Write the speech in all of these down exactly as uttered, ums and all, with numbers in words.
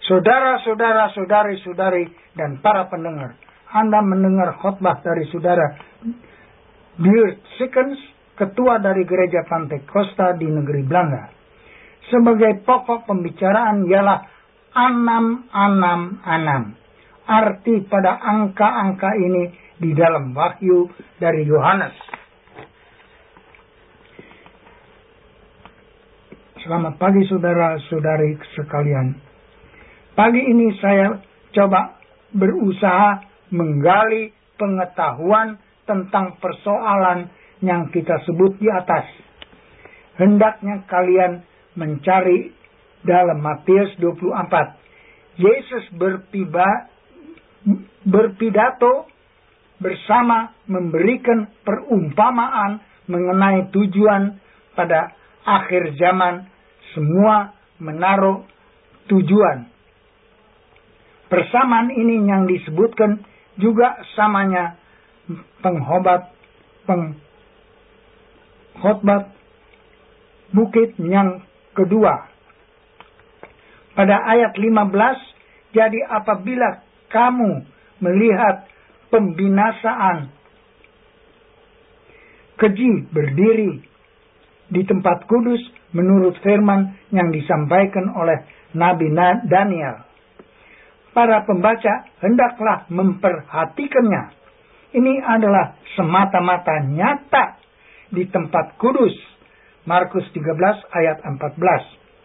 Saudara-saudara, saudari-saudari, dan para pendengar, Anda mendengar khotbah dari saudara Beert Sikens, ketua dari gereja Pantai Costa di negeri Belanda. Sebagai pokok pembicaraan ialah enam enam enam. Arti pada angka-angka ini di dalam wahyu dari Yohanes. Selamat pagi saudara-saudari sekalian. Pagi ini saya coba berusaha menggali pengetahuan tentang persoalan yang kita sebut di atas. Hendaknya kalian mencari dalam Matius dua puluh empat. Yesus berpiba, berpidato bersama memberikan perumpamaan mengenai tujuan pada akhir zaman. Semua menaruh tujuan. Persamaan ini yang disebutkan juga samanya penghobat pengkhotbah bukit yang kedua. Pada ayat lima belas, jadi apabila kamu melihat pembinasaan keji berdiri di tempat kudus menurut firman yang disampaikan oleh Nabi Daniel, para pembaca hendaklah memperhatikannya. Ini adalah semata-mata nyata di tempat kudus. Markus tiga belas ayat empat belas.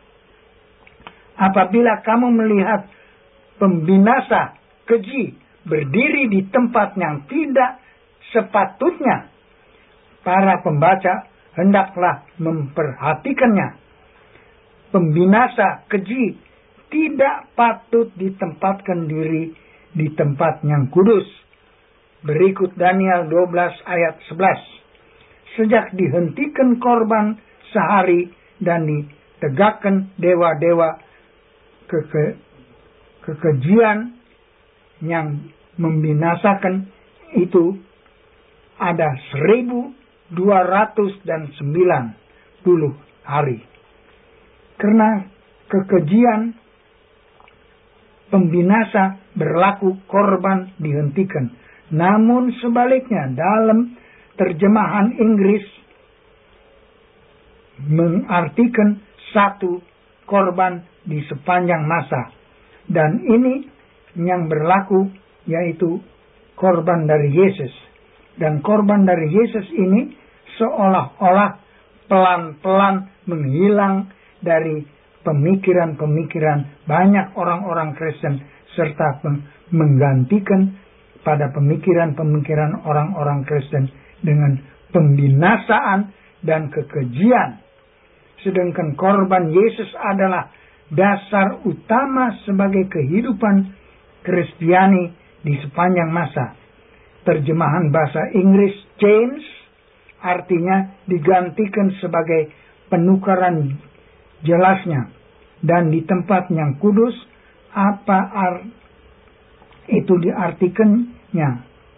Apabila kamu melihat pembinasa keji berdiri di tempat yang tidak sepatutnya, para pembaca hendaklah memperhatikannya. Pembinasa keji tidak patut ditempatkan diri di tempat yang kudus. Berikut Daniel dua belas ayat sebelas. Sejak dihentikan korban sehari dan ditegakkan dewa-dewa keke, kekejian yang membinasakan itu ada seribu dua ratus sembilan puluh hari. Karena kekejian pembinasa berlaku, korban dihentikan. Namun sebaliknya dalam terjemahan Inggris mengartikan satu korban di sepanjang masa. Dan ini yang berlaku yaitu korban dari Yesus. Dan korban dari Yesus ini seolah-olah pelan-pelan menghilang dari pemikiran-pemikiran banyak orang-orang Kristen, serta menggantikan pada pemikiran-pemikiran orang-orang Kristen dengan pembinasaan dan kekejian. Sedangkan korban Yesus adalah dasar utama sebagai kehidupan Kristiani di sepanjang masa. Terjemahan bahasa Inggris change artinya digantikan sebagai penukaran jelasnya. Dan di tempat yang kudus, apa ar- itu diartikannya?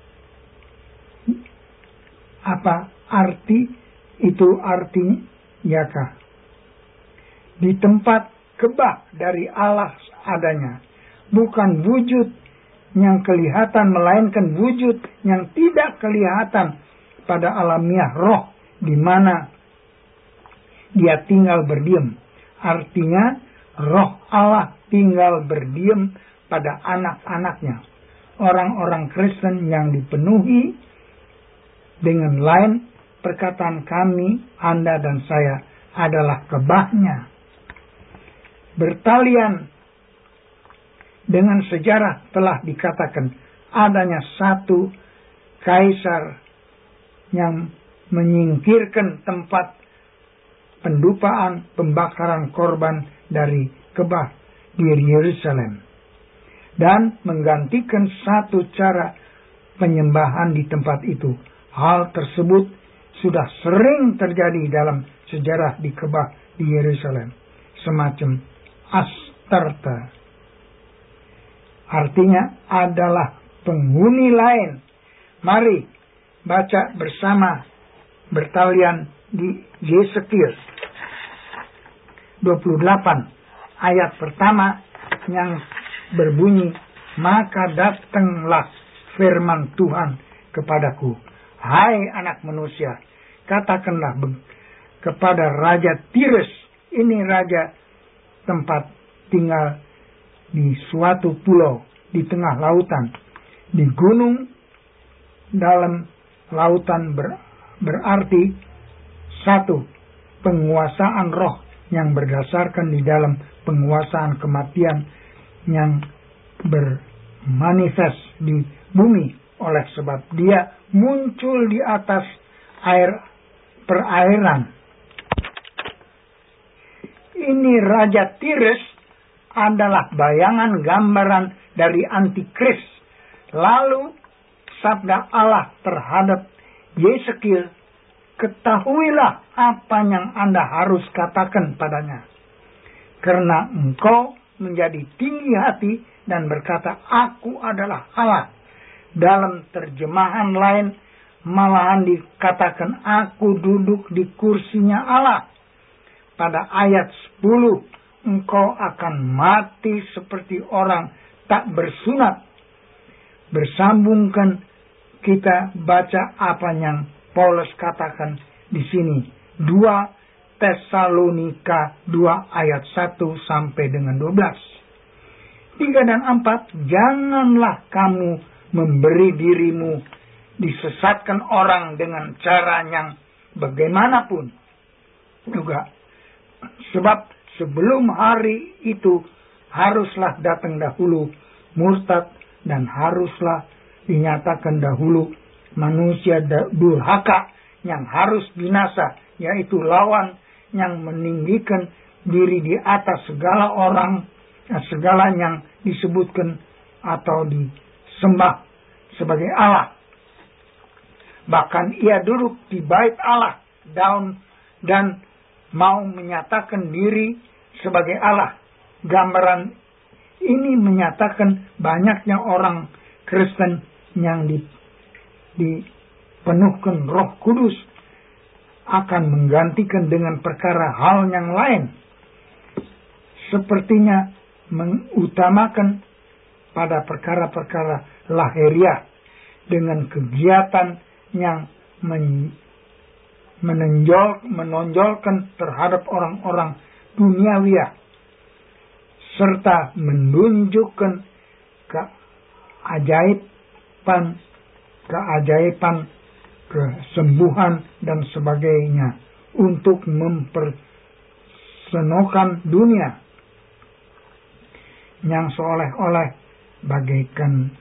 Apa arti itu artinya kah? Di tempat kebah dari Allah adanya. Bukan wujud yang kelihatan, melainkan wujud yang tidak kelihatan pada alamiah roh, di mana dia tinggal berdiam. Artinya roh Allah tinggal berdiam pada anak-anaknya. Orang-orang Kristen yang dipenuhi dengan lain perkataan kami, Anda dan saya adalah kebahnya. Bertalian dengan sejarah telah dikatakan adanya satu kaisar yang menyingkirkan tempat pendupaan pembakaran korban dari kebah di Yerusalem dan menggantikan satu cara penyembahan di tempat itu. Hal tersebut sudah sering terjadi dalam sejarah di kebah di Yerusalem, semacam Astarte. Artinya adalah penghuni lain. Mari baca bersama bertalian di Yesekiel dua puluh delapan ayat pertama yang berbunyi, maka datanglah firman Tuhan kepadaku, hai anak manusia, katakanlah kepada Raja Tires, ini raja tempat tinggal di suatu pulau di tengah lautan, di gunung dalam lautan, ber, berarti satu, penguasaan roh yang berdasarkan di dalam penguasaan kematian yang bermanifest di bumi, oleh sebab dia muncul di atas air perairan. Ini Raja Tires adalah bayangan gambaran dari Antikris. Lalu sabda Allah terhadap Yeskiel, ketahuilah apa yang Anda harus katakan padanya, karena engkau menjadi tinggi hati dan berkata, aku adalah Allah. Dalam terjemahan lain malahan dikatakan, aku duduk di kursinya Allah. Pada ayat sepuluh, engkau akan mati seperti orang tak bersunat. Bersambungkan kita baca apa yang Paulus katakan di sini. dua Tesalonika dua ayat satu sampai dengan dua belas. tiga dan empat, janganlah kamu memberi dirimu disesatkan orang dengan cara yang bagaimanapun juga. Sebab sebelum hari itu haruslah datang dahulu murtad, dan haruslah dinyatakan dahulu manusia durhaka yang harus binasa, yaitu lawan yang meninggikan diri di atas segala orang, segala yang disebutkan atau disembah sebagai Allah. Bahkan ia duduk di bait Allah daun dan mau menyatakan diri sebagai Allah. Gambaran ini menyatakan banyaknya orang Kristen yang di, dipenuhkan Roh Kudus akan menggantikan dengan perkara hal yang lain, sepertinya mengutamakan pada perkara-perkara lahiriah dengan kegiatan yang men, menonjol, menonjolkan terhadap orang-orang duniawiah, serta menunjukkan keajaiban, keajaiban, kesembuhan dan sebagainya untuk mempersenokan dunia yang seolah-olah bagaikan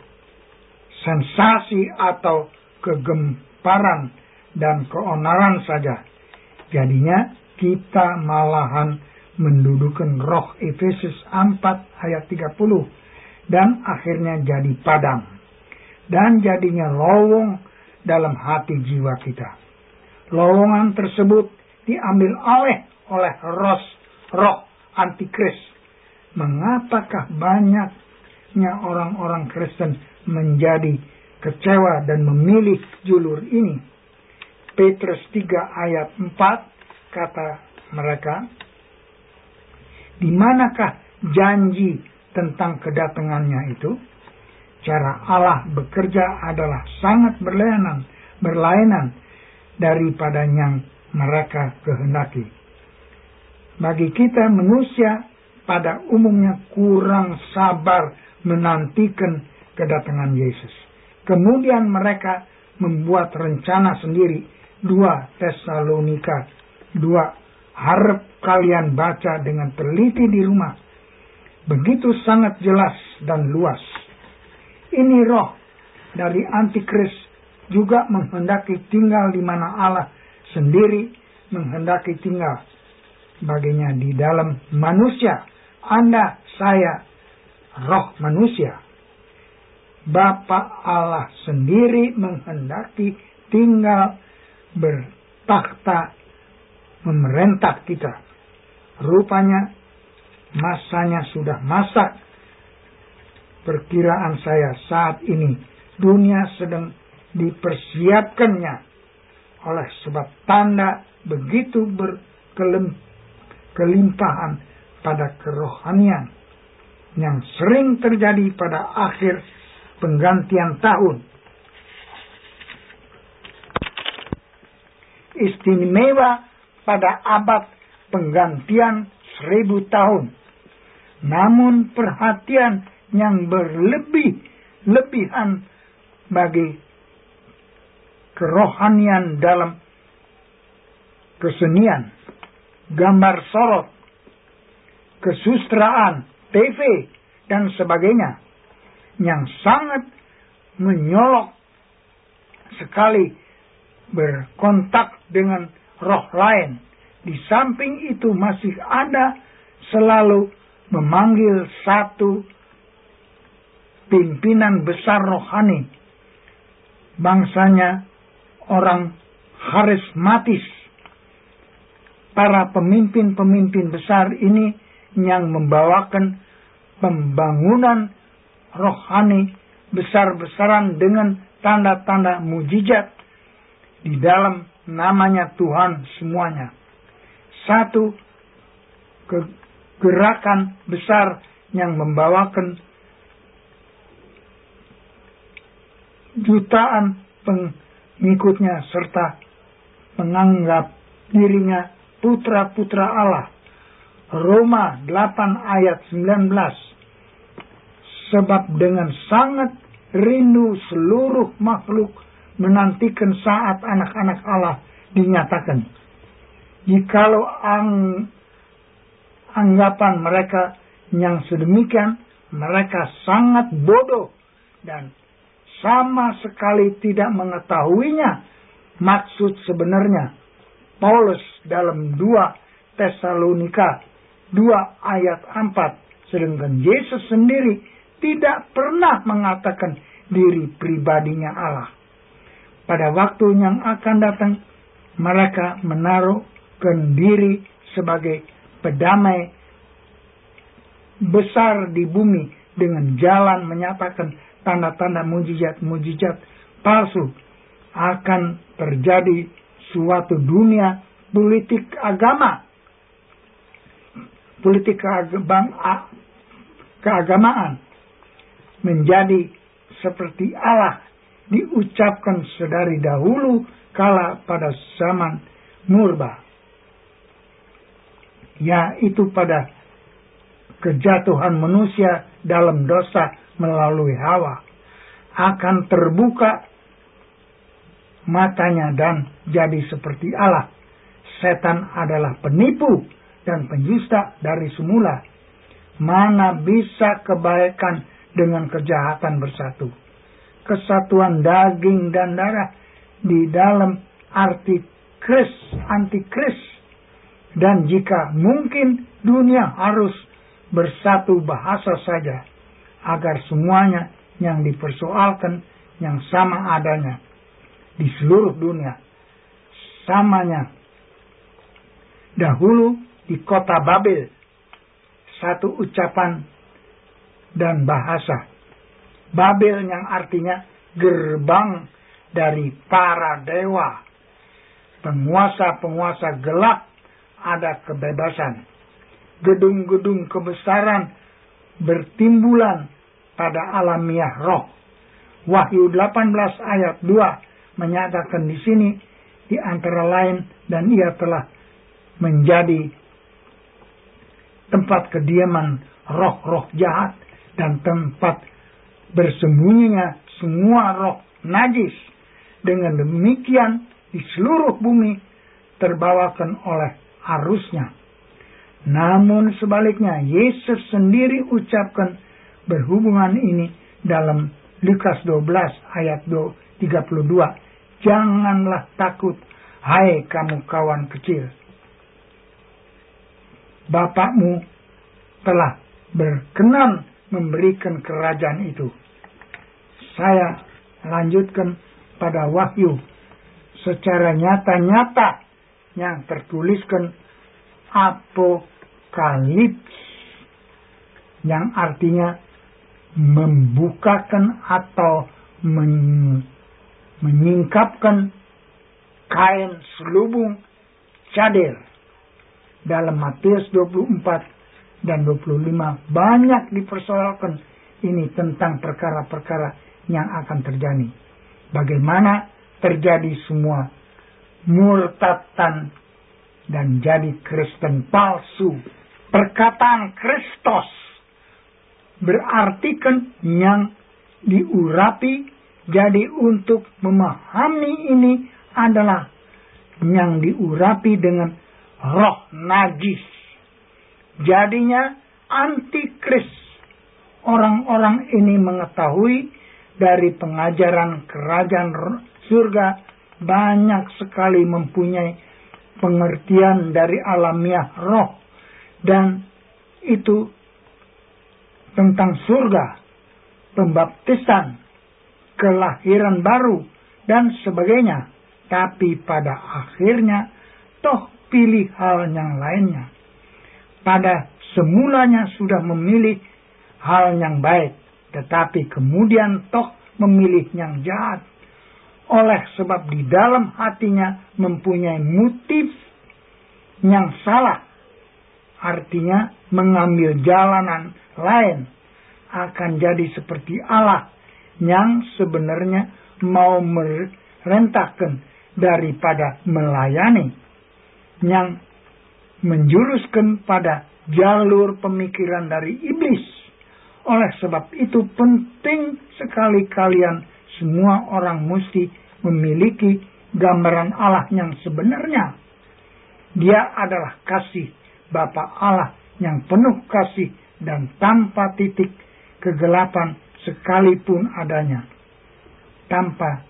sensasi atau kegemparan dan keonaran saja. Jadinya kita malahan mendudukan roh, Efesus empat ayat tiga puluh, dan akhirnya jadi padam dan jadinya lowong dalam hati jiwa kita. Lowongan tersebut diambil alih oleh roh, roh antikris. Mengapakah banyaknya orang-orang Kristen menjadi kecewa dan memilih julur ini? Petrus tiga ayat empat kata mereka, di manakah janji tentang kedatangannya itu? Cara Allah bekerja adalah sangat berlainan, berlainan daripada yang mereka kehendaki. Bagi kita manusia pada umumnya kurang sabar menantikan kedatangan Yesus. Kemudian mereka membuat rencana sendiri. dua Tesalonika dua, harap kalian baca dengan teliti di rumah. Begitu sangat jelas dan luas. Ini roh dari antikris juga menghendaki tinggal di mana Allah sendiri menghendaki tinggal, baginya di dalam manusia. Anda, saya, roh manusia. Bapa Allah sendiri menghendaki tinggal bertakhta memerintah kita. Rupanya masanya sudah masak. Perkiraan saya saat ini dunia sedang dipersiapkannya oleh sebab tanda begitu berkelimpahan pada kerohanian. yang sering terjadi pada akhir penggantian tahun. Istimewa pada abad penggantian seribu tahun. Namun perhatian yang berlebih-lebihan bagi kerohanian dalam kesenian, gambar sorot, kesustraan, T V, dan sebagainya, yang sangat menyolok sekali berkontak dengan roh lain. Di samping itu masih ada selalu memanggil satu pimpinan besar rohani, bangsanya orang karismatis. Para pemimpin-pemimpin besar ini yang membawakan pembangunan rohani besar-besaran dengan tanda-tanda mujizat di dalam namanya Tuhan semuanya. Satu gerakan besar yang membawakan jutaan pengikutnya serta menganggap dirinya putra-putra Allah. Roma delapan ayat sembilan belas. Sebab dengan sangat rindu seluruh makhluk menantikan saat anak-anak Allah dinyatakan. Jikalau ang, anggapan mereka yang sedemikian, mereka sangat bodoh dan sama sekali tidak mengetahuinya maksud sebenarnya. Paulus dalam dua Tesalonika dua ayat empat, sedangkan Yesus sendiri tidak pernah mengatakan diri pribadinya Allah. Pada waktu yang akan datang, mereka menaruhkan diri sebagai pedamai besar di bumi dengan jalan menyatakan tanda-tanda mujizat-mujizat palsu. Akan terjadi suatu dunia politik agama, politik keagamaan menjadi seperti Allah diucapkan sedari dahulu kala pada zaman Nurba, yaitu pada kejatuhan manusia dalam dosa melalui Hawa. Akan terbuka matanya dan jadi seperti Allah. Setan adalah penipu dan pendusta dari semula. Mana bisa kebaikan dengan kejahatan bersatu? Kesatuan daging dan darah di dalam arti kris, antikris. Dan jika mungkin dunia harus bersatu bahasa saja, agar semuanya yang dipersoalkan yang sama adanya di seluruh dunia. Samanya dahulu di kota Babel, satu ucapan dan bahasa. Babel yang artinya gerbang dari para dewa. Penguasa-penguasa gelap ada kebebasan. Gedung-gedung kebesaran bertimbulan pada alamiah roh. Wahyu delapan belas ayat dua menyatakan di sini di antara lain, dan ia telah menjadi tempat kediaman roh-roh jahat dan tempat bersembunyinya semua roh najis. Dengan demikian di seluruh bumi terbawakan oleh arusnya. Namun sebaliknya Yesus sendiri ucapkan berhubungan ini dalam Lukas dua belas ayat tiga puluh dua. Janganlah takut, hai kamu kawan kecil. Bapakmu telah berkenan memberikan kerajaan itu. Saya lanjutkan pada Wahyu secara nyata-nyata yang tertuliskan Apokalips, yang artinya membukakan atau men- menyingkapkan kain selubung cadir. Dalam Matius dua puluh empat dan dua puluh lima banyak dipersoalkan ini tentang perkara-perkara yang akan terjadi. Bagaimana terjadi semua murtatan dan jadi Kristen palsu. Perkataan Kristus berarti kan yang diurapi, jadi untuk memahami ini adalah yang diurapi dengan roh najis. Jadinya antikris. Orang-orang ini mengetahui dari pengajaran kerajaan surga banyak sekali mempunyai pengertian dari alamiah roh, dan itu tentang surga, pembaptisan, kelahiran baru, dan sebagainya. Tapi pada akhirnya toh pilih hal yang lainnya. Pada semulanya sudah memilih hal yang baik, tetapi kemudian toh memilih yang jahat. Oleh sebab di dalam hatinya mempunyai motif yang salah, artinya mengambil jalanan lain, akan jadi seperti Allah yang sebenarnya mau merentahkan daripada melayani, yang menjuruskan pada jalur pemikiran dari iblis. Oleh sebab itu penting sekali kalian semua orang mesti memiliki gambaran Allah yang sebenarnya. Dia adalah kasih Bapa Allah yang penuh kasih dan tanpa titik kegelapan sekalipun adanya. Tanpa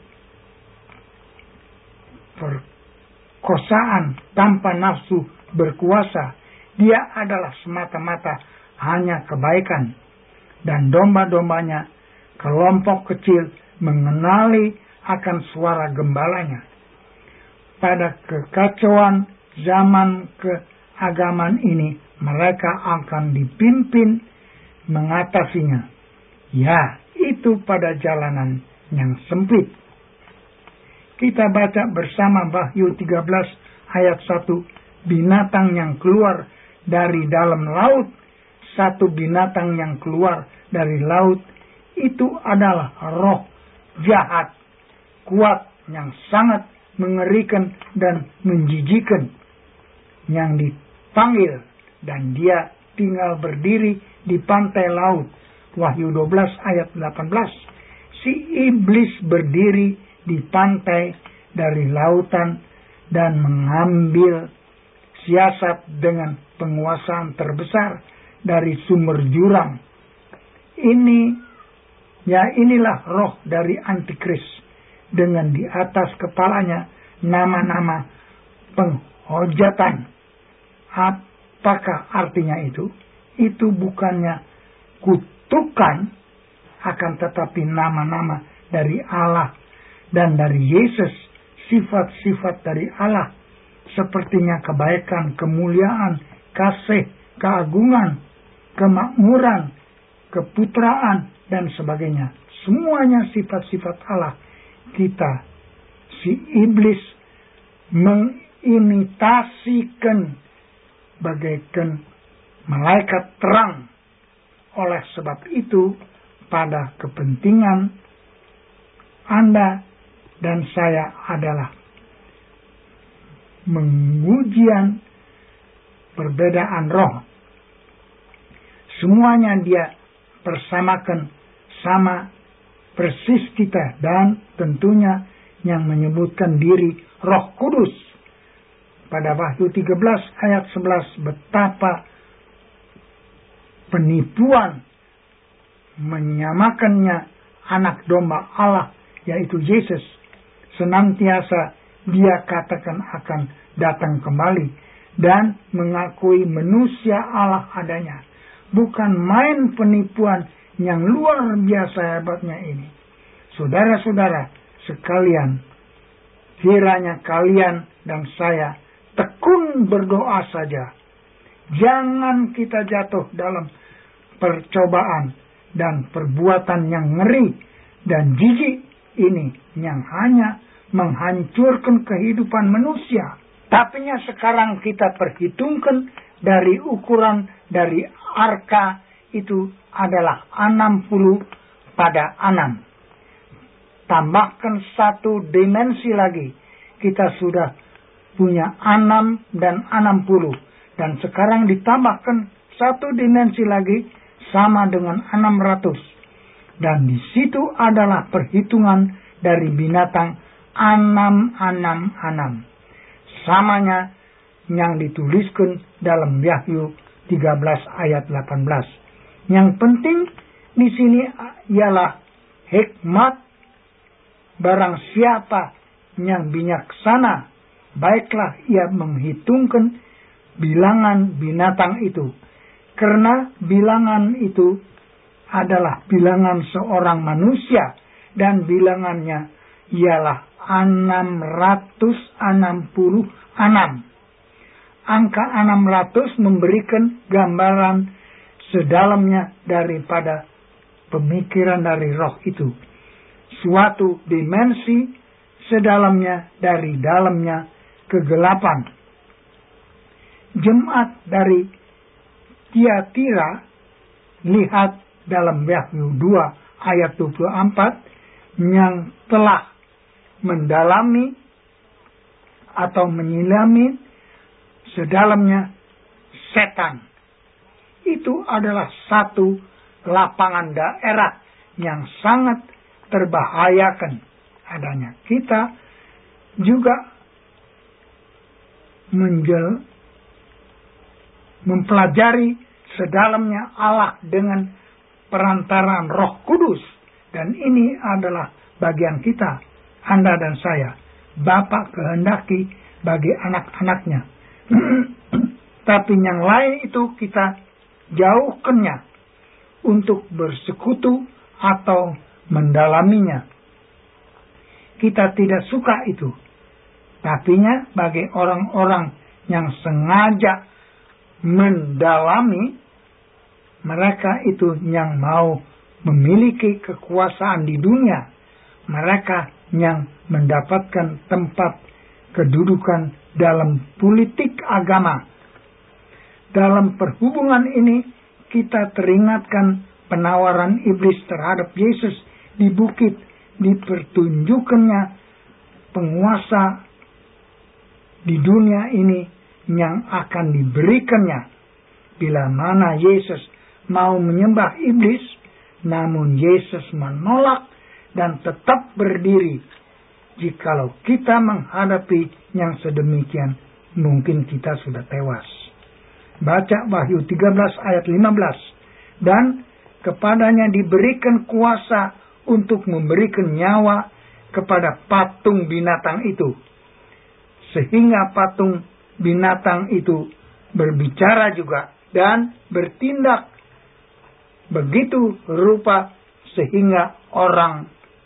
perkosaan, tanpa nafsu berkuasa. Dia adalah semata-mata hanya kebaikan. Dan domba-dombanya, kelompok kecil, mengenali akan suara gembalanya. Pada kekacauan zaman keagamaan ini, mereka akan dipimpin mengatasinya. Ya, itu pada jalanan yang sempit. Kita baca bersama Wahyu tiga belas ayat satu. Binatang yang keluar dari dalam laut. Satu binatang yang keluar dari laut. Itu adalah roh jahat, kuat, yang sangat mengerikan dan menjijikan, yang dipanggil, dan dia tinggal berdiri di pantai laut. Wahyu dua belas ayat delapan belas. Si iblis berdiri di pantai dari lautan dan mengambil siasat dengan penguasaan terbesar dari sumber jurang. Ini, ya inilah roh dari antikris, dengan di atas kepalanya nama-nama penghujatan. Apakah artinya itu? Itu bukannya kutukan, akan tetapi nama-nama dari Allah dan dari Yesus, sifat-sifat dari Allah, sepertinya kebaikan, kemuliaan, kasih, keagungan, kemakmuran, keputraan, dan sebagainya. Semuanya sifat-sifat Allah. Kita, si iblis, mengimitasikan bagaikan malaikat terang. Oleh sebab itu, pada kepentingan Anda dan saya adalah mengujian perbedaan roh. Semuanya dia persamakan sama persis kita, dan tentunya yang menyebutkan diri Roh Kudus. Pada Wahyu tiga belas ayat sebelas, betapa penipuan menyamakannya anak domba Allah, yaitu Yesus. Senantiasa dia katakan akan datang kembali dan mengakui manusia Allah adanya. Bukan main penipuan yang luar biasa hebatnya ini. Saudara-saudara sekalian, kiranya kalian dan saya tekun berdoa saja. Jangan kita jatuh dalam percobaan dan perbuatan yang ngeri dan jijik ini, yang hanya menghancurkan kehidupan manusia. Tapi sekarang kita perhitungkan dari ukuran dari arka itu adalah enam puluh pada enam. Tambahkan satu dimensi lagi, kita sudah punya enam dan enam puluh. Dan sekarang ditambahkan satu dimensi lagi sama dengan enam ratus. Dan di situ adalah perhitungan dari binatang enam enam enam. Samanya yang dituliskan dalam Wahyu tiga belas ayat delapan belas. Yang penting di sini ialah hikmat. Barang siapa yang bijaksana, baiklah ia menghitungkan bilangan binatang itu. Karena bilangan itu adalah bilangan seorang manusia. Dan bilangannya ialah enam ratus enam puluh enam. Angka enam ratus memberikan gambaran sedalamnya daripada pemikiran dari roh itu. Suatu dimensi sedalamnya dari dalamnya kegelapan. Jemaat dari Tiatira, lihat dalam Wahyu dua ayat dua puluh empat, yang telah mendalami atau menyilami sedalamnya setan. Itu adalah satu lapangan daerah yang sangat terbahayakan adanya. Kita juga menjel, mempelajari sedalamnya Allah dengan perantaraan Roh Kudus. Dan ini adalah bagian kita, Anda dan saya. Bapa kehendaki bagi anak-anaknya. Tapi yang lain itu kita jauhkannya untuk bersekutu atau mendalaminya. Kita tidak suka itu. Tapinya bagi orang-orang yang sengaja mendalami, mereka itu yang mau memiliki kekuasaan di dunia. Mereka yang mendapatkan tempat kedudukan dalam politik agama. Dalam perhubungan ini kita teringatkan penawaran iblis terhadap Yesus di bukit, dipertunjukkannya penguasa di dunia ini yang akan diberikannya. Bila mana Yesus mau menyembah iblis, namun Yesus menolak dan tetap berdiri. Jikalau kita menghadapi yang sedemikian, mungkin kita sudah tewas. Baca Wahyu tiga belas ayat lima belas. Dan kepadanya diberikan kuasa untuk memberikan nyawa kepada patung binatang itu. Sehingga patung binatang itu berbicara juga dan bertindak begitu rupa sehingga orang,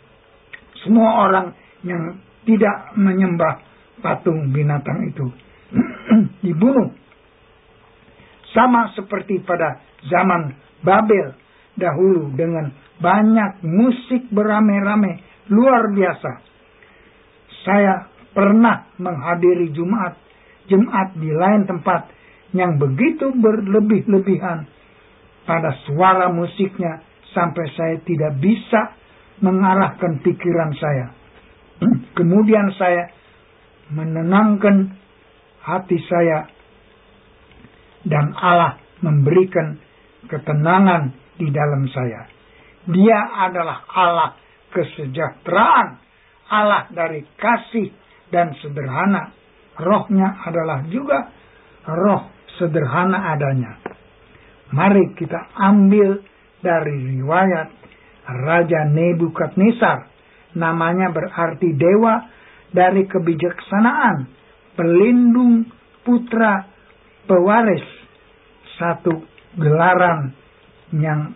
semua orang yang tidak menyembah patung binatang itu dibunuh. Sama seperti pada zaman Babel dahulu dengan banyak musik beramai-ramai luar biasa. Saya pernah menghadiri Jumat Jumat di lain tempat yang begitu berlebih-lebihan pada suara musiknya sampai saya tidak bisa mengarahkan pikiran saya. Kemudian saya menenangkan hati saya dan Allah memberikan ketenangan di dalam saya. Dia adalah Allah kesejahteraan, Allah dari kasih dan sederhana. Rohnya adalah juga roh sederhana adanya. Mari kita ambil dari riwayat Raja Nebukadnezar. Namanya berarti dewa dari kebijaksanaan, pelindung putra pewaris. Satu gelaran yang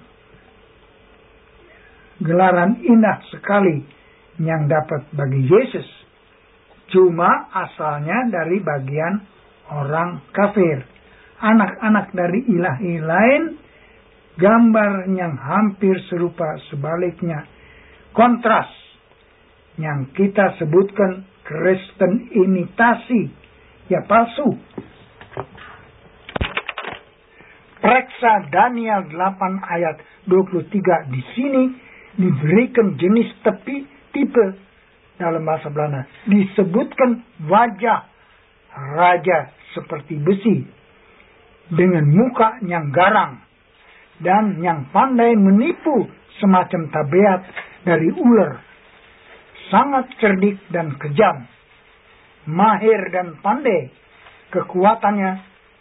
gelaran indah sekali yang dapat bagi Yesus. Cuma asalnya dari bagian orang kafir. Anak-anak dari ilahi lain, gambar yang hampir serupa sebaliknya. Kontras yang kita sebutkan Kristen imitasi, ya palsu. Periksa Daniel delapan ayat dua puluh tiga. Di sini diberikan jenis tepi, tipe dalam bahasa Belanda. Disebutkan wajah raja seperti besi, dengan muka yang garang, dan yang pandai menipu semacam tabeat dari ular. Sangat cerdik dan kejam, mahir dan pandai. Kekuatannya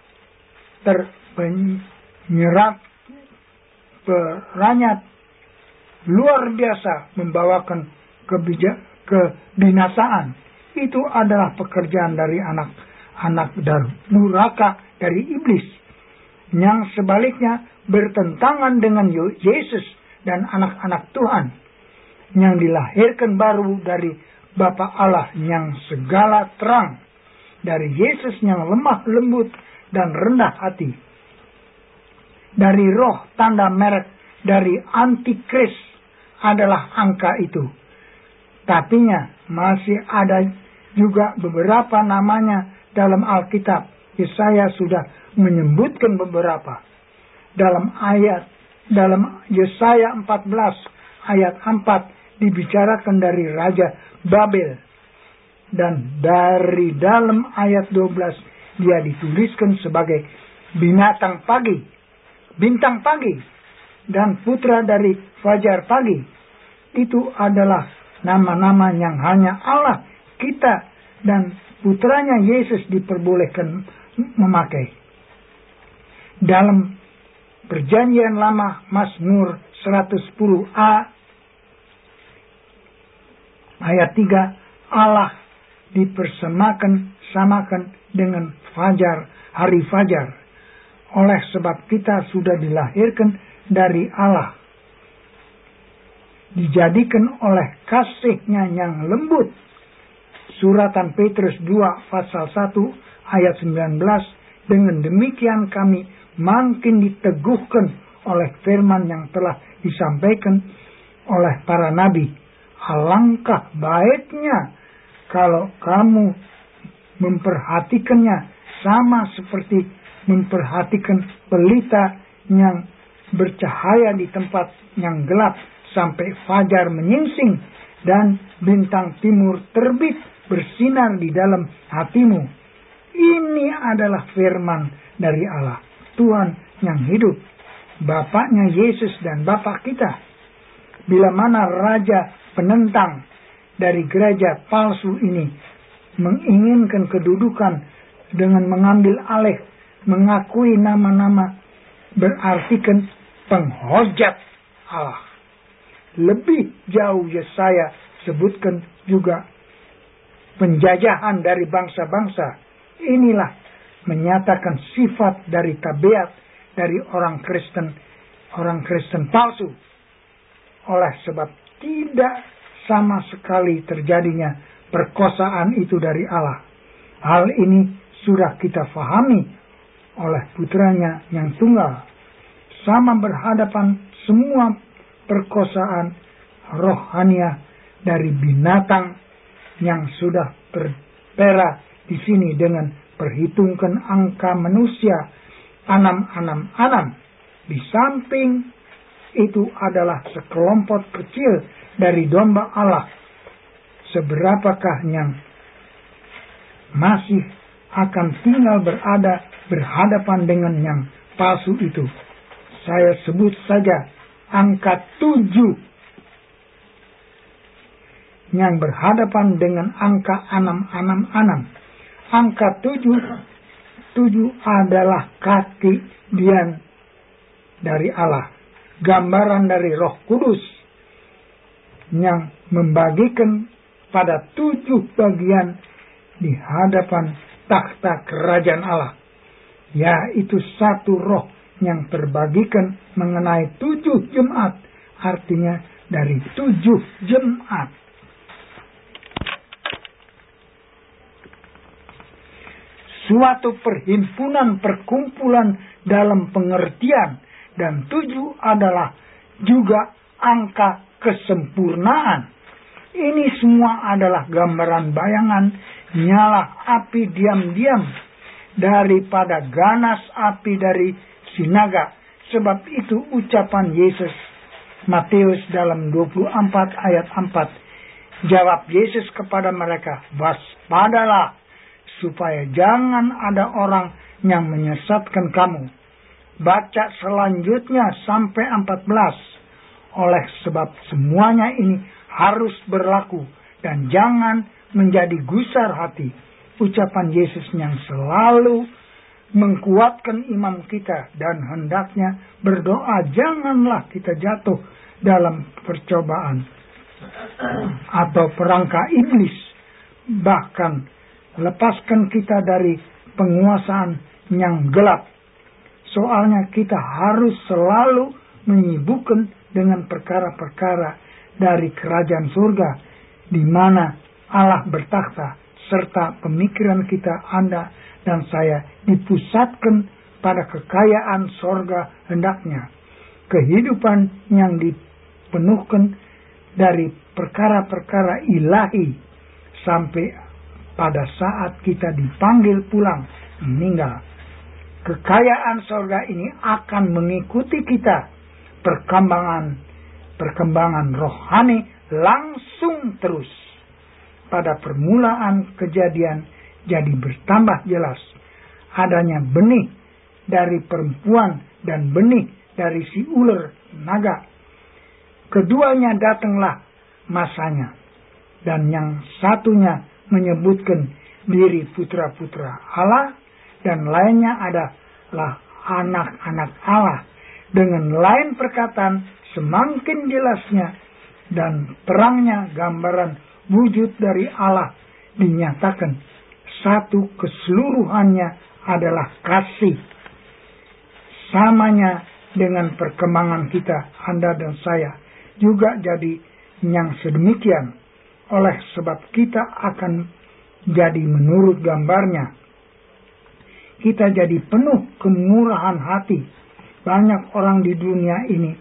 terpenyerap peranyat luar biasa, membawakan kebijak kebinasaan. Itu adalah pekerjaan dari anak-anak durhaka dari iblis. Yang sebaliknya bertentangan dengan Yesus dan anak-anak Tuhan yang dilahirkan baru dari Bapa Allah yang segala terang, dari Yesus yang lemah lembut dan rendah hati, dari roh tanda merek dari antikris adalah angka itu. Tapinya masih ada juga beberapa namanya dalam Alkitab. Yesaya sudah menyebutkan beberapa. Dalam ayat dalam Yesaya empat belas ayat empat dibicarakan dari Raja Babel. Dan dari dalam ayat dua belas dia dituliskan sebagai binatang pagi, bintang pagi, dan putra dari fajar pagi. Itu adalah nama-nama yang hanya Allah, kita, dan putranya Yesus diperbolehkan memakai. Dalam Perjanjian Lama, Mazmur seratus sepuluh a ayat tiga, Allah dipersemakan samakan dengan fajar, hari fajar. Oleh sebab kita sudah dilahirkan dari Allah, dijadikan oleh kasih-Nya yang lembut. Suratan Petrus dua pasal satu ayat sembilan belas, dengan demikian kami makin diteguhkan oleh firman yang telah disampaikan oleh para nabi. Alangkah baiknya kalau kamu memperhatikannya sama seperti memperhatikan pelita yang bercahaya di tempat yang gelap sampai fajar menyingsing dan bintang timur terbit bersinar di dalam hatimu. Ini adalah firman dari Allah, Tuhan yang hidup, Bapaknya Yesus dan Bapak kita. Bila mana raja penentang dari gereja palsu ini menginginkan kedudukan dengan mengambil alih, mengakui nama-nama berartikan penghujat Allah. Lebih jauh Yesaya sebutkan juga penjajahan dari bangsa-bangsa. Inilah menyatakan sifat dari tabiat dari orang Kristen, orang Kristen palsu. Oleh sebab tidak sama sekali terjadinya perkosaan itu dari Allah. Hal ini sudah kita fahami oleh putranya yang tunggal. Sama berhadapan semua perkosaan rohania dari binatang yang sudah tertera di sini dengan perhitungkan angka manusia enam enam enam. Di samping itu adalah sekelompok kecil dari domba Allah. Seberapakah yang masih akan tinggal berada berhadapan dengan yang palsu itu? Saya sebut saja angka tujuh yang berhadapan dengan angka enam enam enam. Angka tujuh, tujuh adalah kaki dian dari Allah, gambaran dari Roh Kudus yang membagikan pada tujuh bagian di hadapan takhta kerajaan Allah, yaitu satu roh yang terbagikan mengenai tujuh jemaat, artinya dari tujuh jemaat. Suatu perhimpunan perkumpulan dalam pengertian, dan tujuh adalah juga angka kesempurnaan. Ini semua adalah gambaran bayangan nyala api diam-diam daripada ganas api dari si naga. Sebab itu ucapan Yesus Matius dalam dua puluh empat ayat empat. Jawab Yesus kepada mereka, waspadalah supaya jangan ada orang yang menyesatkan kamu. Baca selanjutnya sampai empat belas. Oleh sebab semuanya ini harus berlaku dan jangan menjadi gusar hati. Ucapan Yesus yang selalu mengkuatkan iman kita dan hendaknya berdoa janganlah kita jatuh dalam percobaan atau perangkap iblis. Bahkan lepaskan kita dari penguasaan yang gelap. Soalnya kita harus selalu menyibukkan dengan perkara-perkara dari kerajaan surga di mana Allah bertakhta, serta pemikiran kita, Anda dan saya dipusatkan pada kekayaan sorga hendaknya. Kehidupan yang dipenuhkan dari perkara-perkara ilahi sampai pada saat kita dipanggil pulang meninggal. Kekayaan sorga ini akan mengikuti kita. Perkembangan perkembangan rohani langsung terus. Pada permulaan kejadian jadi bertambah jelas adanya benih dari perempuan dan benih dari si ular naga. Keduanya datanglah masanya, dan yang satunya menyebutkan diri putra-putra Allah dan lainnya adalah anak-anak Allah. Dengan lain perkataan semakin jelasnya dan terangnya gambaran wujud dari Allah dinyatakan. Satu keseluruhannya adalah kasih. Samanya dengan perkembangan kita, Anda dan saya juga jadi yang sedemikian. Oleh sebab kita akan jadi menurut gambarnya. Kita jadi penuh kemurahan hati. Banyak orang di dunia ini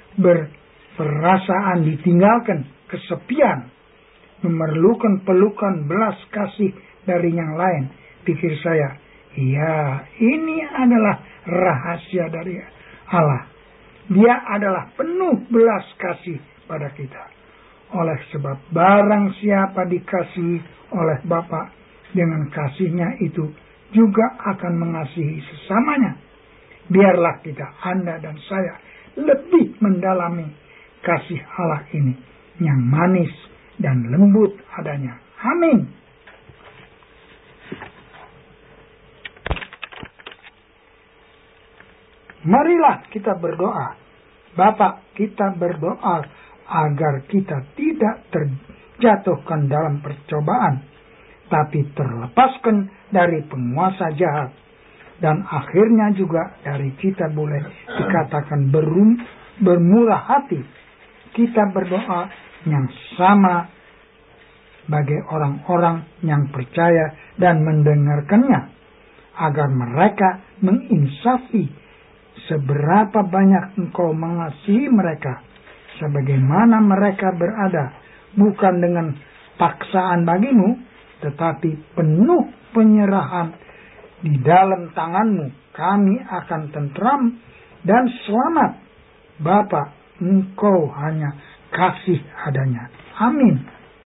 berperasaan ditinggalkan, kesepian, memerlukan pelukan belas kasih dari yang lain. Pikir saya, ya ini adalah rahasia dari Allah. Dia adalah penuh belas kasih pada kita. Oleh sebab barang siapa dikasihi oleh Bapa, dengan kasihnya itu juga akan mengasihi sesamanya. Biarlah kita, Anda dan saya, lebih mendalami kasih Allah ini yang manis dan lembut adanya. Amin. Marilah kita berdoa. Bapa, kita berdoa agar kita tidak terjatuhkan dalam percobaan, tapi terlepaskan dari penguasa jahat. Dan akhirnya juga dari kita boleh dikatakan berum, bermurah hati. Kita berdoa yang sama bagi orang-orang yang percaya dan mendengarkannya, agar mereka menginsafi seberapa banyak Engkau mengasihi mereka, sebagaimana mereka berada, bukan dengan paksaan bagimu, tetapi penuh penyerahan di dalam tangan-Mu. Kami akan tentram dan selamat. Bapa, Engkau hanya kasih adanya. Amin.